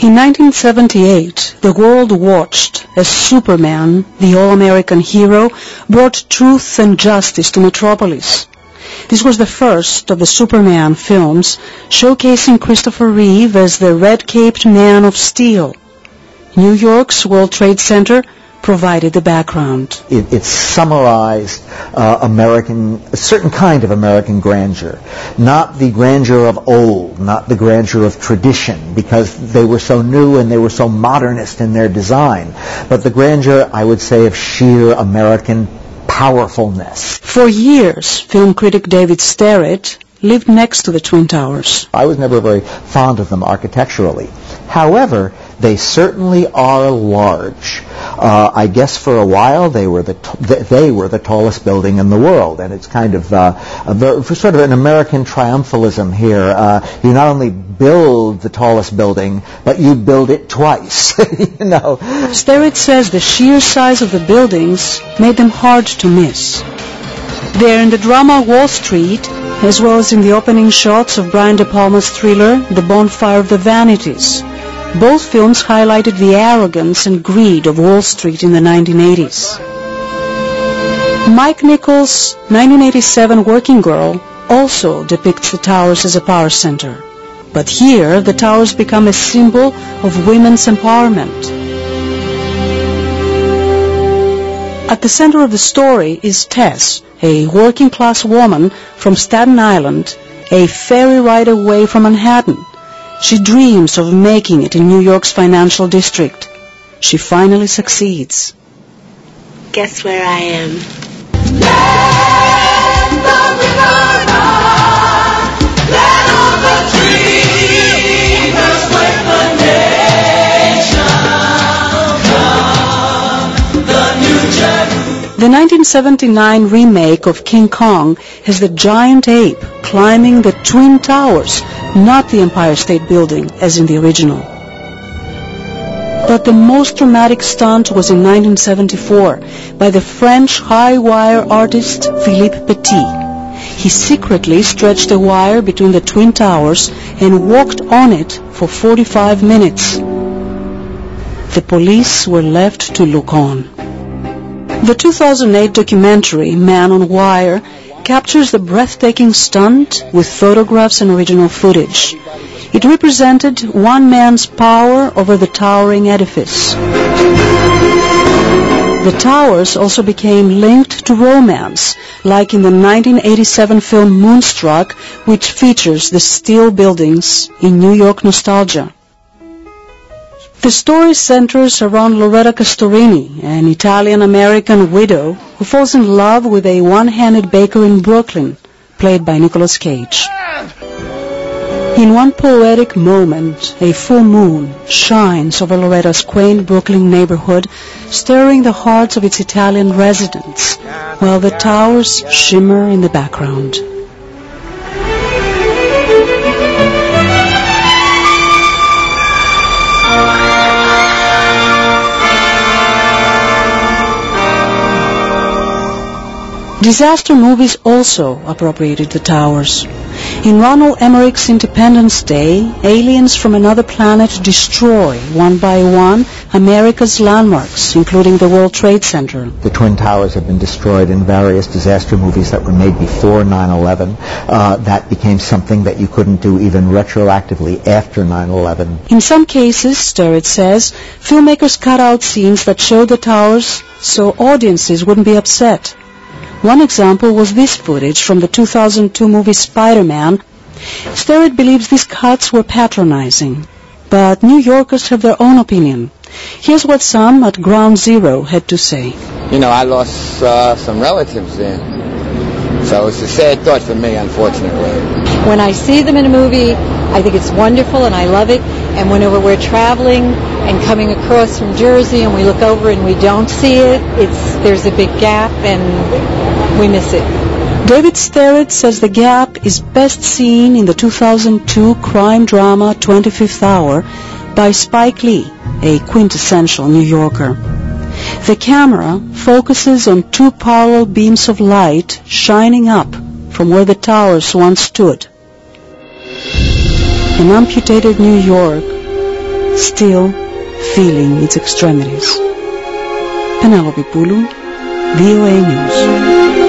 In 1978, the world watched as Superman, the all-American hero, brought truth and justice to Metropolis. This was the first of the Superman films, showcasing Christopher Reeve as the red-caped man of steel. New York's World Trade Center provided the background. It summarized a certain kind of American grandeur. Not the grandeur of old, not the grandeur of tradition, because they were so new and they were so modernist in their design, but the grandeur, I would say, of sheer American powerfulness. For years, film critic David Sterritt lived next to the Twin Towers. I was never very fond of them architecturally. However, they certainly are large. I guess for a while they were the tallest building in the world, and it's kind of sort of an American triumphalism here. You not only build the tallest building, but you build it twice. You know. Sterritt says the sheer size of the buildings made them hard to miss. They're in the drama Wall Street, as well as in the opening shots of Brian De Palma's thriller The Bonfire of the Vanities. Both films highlighted the arrogance and greed of Wall Street in the 1980s. Mike Nichols' 1987 Working Girl also depicts the towers as a power center. But here, the towers become a symbol of women's empowerment. At the center of the story is Tess, a working-class woman from Staten Island, a ferry ride away from Manhattan. She dreams of making it in New York's financial district. She finally succeeds. Guess where I am? Land of the banana, land of the dreamers, with the nation come, the New Jerusalem. The 1979 remake of King Kong has the giant ape climbing the Twin Towers, not the Empire State Building as in the original. But the most dramatic stunt was in 1974 by the French high wire artist Philippe Petit. He secretly stretched a wire between the Twin Towers and walked on it for 45 minutes. The police were left to look on. The 2008 documentary Man on Wire captures the breathtaking stunt with photographs and original footage. It represented one man's power over the towering edifice. The towers also became linked to romance, like in the 1987 film Moonstruck, which features the steel buildings in New York nostalgia. The story centers around Loretta Castorini, an Italian-American widow who falls in love with a one-handed baker in Brooklyn, played by Nicolas Cage. In one poetic moment, a full moon shines over Loretta's quaint Brooklyn neighborhood, stirring the hearts of its Italian residents, while the towers shimmer in the background. Disaster movies also appropriated the towers. In Ronald Emmerich's Independence Day, aliens from another planet destroy, one by one, America's landmarks, including the World Trade Center. The Twin Towers have been destroyed in various disaster movies that were made before 9/11. That became something that you couldn't do even retroactively after 9/11. In some cases, Sterritt says, filmmakers cut out scenes that showed the towers so audiences wouldn't be upset. One example was this footage from the 2002 movie Spider-Man. Sterritt believes these cuts were patronizing, but New Yorkers have their own opinion. Here's what some at Ground Zero had to say. You know, I lost some relatives there, so it's a sad thought for me, unfortunately. When I see them in a movie, I think it's wonderful and I love it, and whenever we're traveling and coming across from Jersey and we look over and we don't see it, there's a big gap and we miss it. David Sterritt says the gap is best seen in the 2002 crime drama 25th Hour by Spike Lee, a quintessential New Yorker. The camera focuses on two parallel beams of light shining up from where the towers once stood. In amputated New York, still feeling its extremities. Penelope Poulou, VOA News.